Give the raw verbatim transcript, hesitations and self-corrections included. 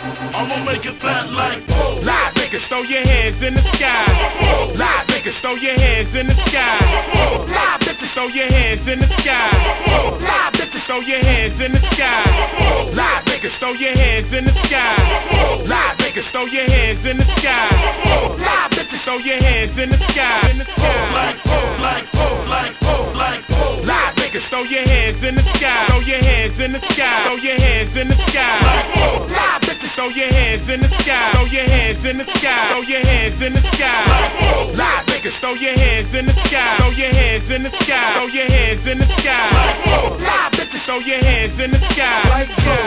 I'ma make it fat like whoa. Live niggas, throw your hands in the sky. Whoa. Live niggas, throw your hands in the sky. Whoa. Live bitches, throw your hands in the sky. Whoa. Live bitches, throw your hands in the sky. Whoa. Live niggas, throw your hands in the sky. Whoa. Live niggas, throw your hands in the sky. Whoa. Live bitches, throw your hands in the sky. In the sky. Like whoa, like whoa, like whoa, like whoa. Live niggas, throw your hands in the sky. Throw your hands in the sky. Throw your hands in the sky. Like whoa. Live bitches, throw your hands in the sky. Throw your hands in the sky. Throw your hands in the sky. Like whoa. Live niggas, throw your hands in the sky. Throw your hands in the sky. Throw your hands in the sky. Like whoa. Live bitches, throw your hands in the sky. Like whoa.